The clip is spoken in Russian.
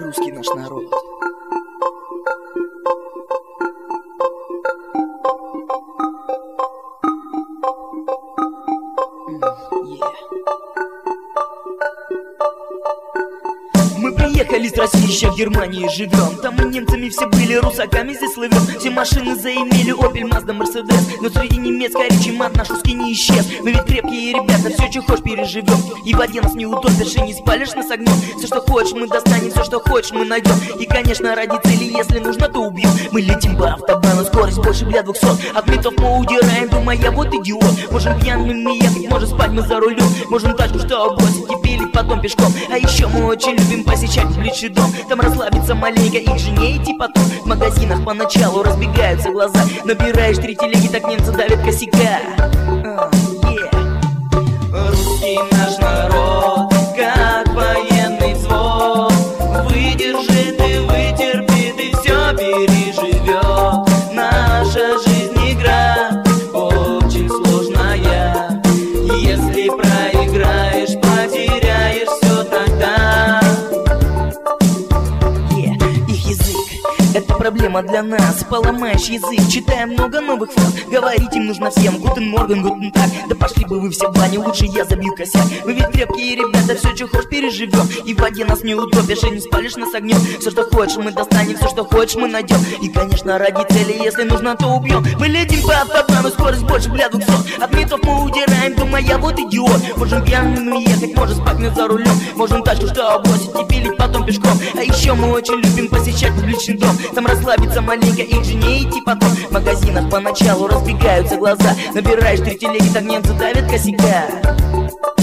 русский наш народ. Мы приехали с России, еще в Германии живем. Там мы немцами все были, русаками здесь слывем. Все машины заимели, Opel, Mazda, Mercedes. Но среди немецкой речи мат наш русский не исчез. Мы ведь крепкие ребята, все, что хочешь, переживем. И в воде нас не утопишь, и не спалишь, нас огнем. Все, что хочешь, мы достанем, все, что хочешь, мы найдем. И, конечно, ради цели, если нужно, то убьем. Мы летим по автобану, скорость больше, бля, 200. От метов мы удираем, думая, я вот идиот. Можем пьяными ехать, можем спать мы за рулем. Можем тачку, что бросить и пилить потом пешком. А еще мы очень любим посещать публичный дом. Там расслабиться маленько, их же не идти потом. В магазинах поначалу разбегаются глаза. Набираешь 3 телеги, так немцы давят косяка. Русский наш народ, как военный взвод, выдержит и вытерпит, и все переживет. Наша жизнь игра очень сложная. Если проиграешь, потеряешь все тогда. Их язык — это проблема для нас. Поломаешь язык, читаем много новых фраз. Говорить им нужно всем: Guten Morgen, Guten Tag. Да пошли бы вы все в баню, лучше я забью косяк. Мы ведь крепкие ребята, все, что хочешь, переживем. И в воде нас не утопишь, и не спалишь, нас огнем. Все, что хочешь, мы достанем, все, что хочешь, мы найдем. И, конечно, ради цели, если нужно, то убьем. Мы летим по автобану, скорость больше, бля, 200. От метов мы удираем, думая, я вот идиот. Можем пьяными ехать, можем спать мы за рулем. Можем тачку, что бросить и пилить потом пешком. А еще мы очень любим посещать публичный дом. Там расслабиться маленько, их же не идти потом. В магазинах поначалу разбегаются глаза. Набираешь 3 телеги, так немцы давят косяка.